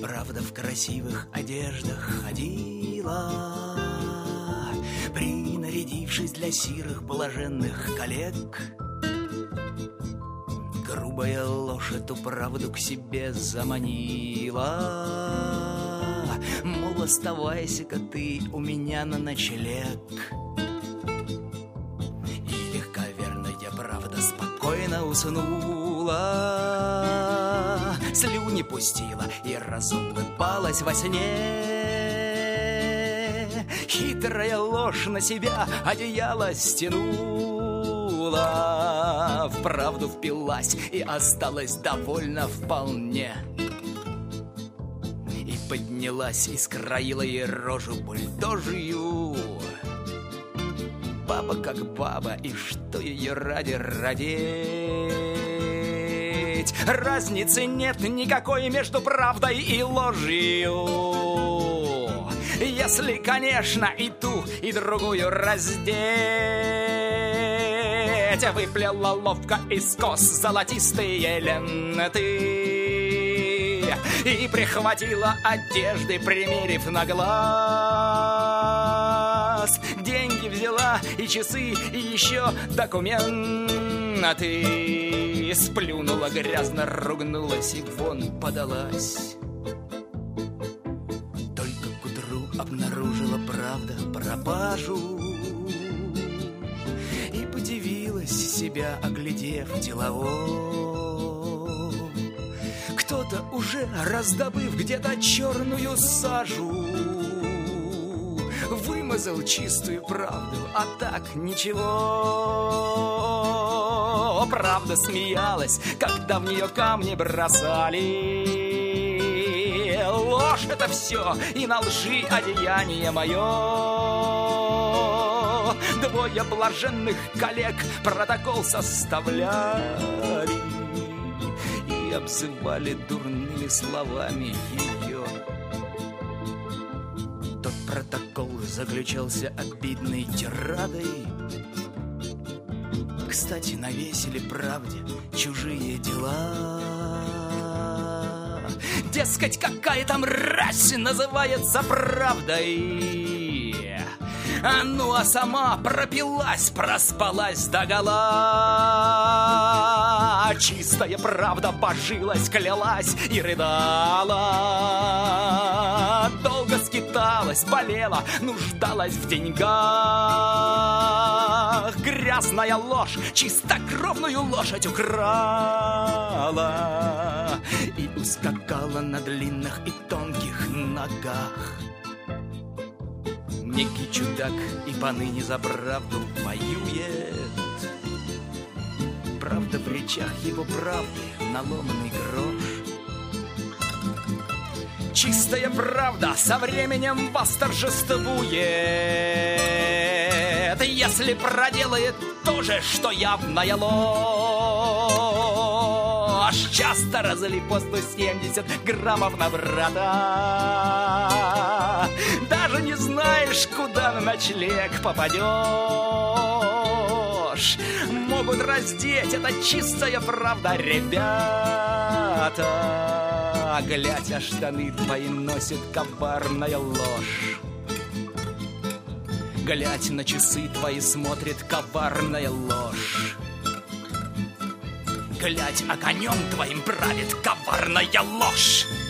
Правда в красивых одеждах ходила, принарядившись для сирых блаженных коллег. Грубая ложь эту правду к себе заманила, мол, оставайся-ка ты у меня на ночлег. И легковерная правда спокойно уснула, слюни пустила и разулыбалась во сне. Хитрая ложь на себя одеяло стянула, в правду впилась и осталась довольна вполне. И поднялась и скроила ей рожу бульдожью. Баба как баба, и что ее ради родить? Разницы нет никакой между правдой и ложью, если, конечно, и ту, и другую раздеть. Выплела ловко из кос золотистые ленты и прихватила одежды, примерив на глаз. Деньги взяла и часы, и еще документы. Сплюнула грязно, ругнулась и вон подалась. Только к утру обнаружила правда пропажу и подивилась, себя оглядев деловом. Кто-то уже, раздобыв где-то черную сажу, вымазал чистую правду, а так ничего. Правда смеялась, когда в нее камни бросали. Ложь это все, и на лжи одеяние мое. Двое блаженных коллег протокол составляли и обзывали дурными словами ее. Тот протокол заключался обидной тирадой. Кстати, навесили правде чужие дела. Дескать, какая-то мразь называется правдой. Ну а сама пропилась, проспалась догола. Чистая правда божилась, клялась и рыдала. Долго скиталась, болела, нуждалась в деньгах. Грязная ложь чистокровную лошадь украла и ускакала на длинных и тонких ногах. Некий чудак и поныне за правду воюет. Правда в речах его правды наломанный грош. Чистая правда со временем восторжествует, если проделает то же, что явная ложь. Часто разлив по 170 граммов на брата. Даже не знаешь, куда на ночлег попадешь. Могут раздеть, это чистая правда, ребята. Глядь, а штаны твои носит коварная ложь. Глядь, на часы твои смотрит коварная ложь. Глядь, а конем твоим правит коварная ложь.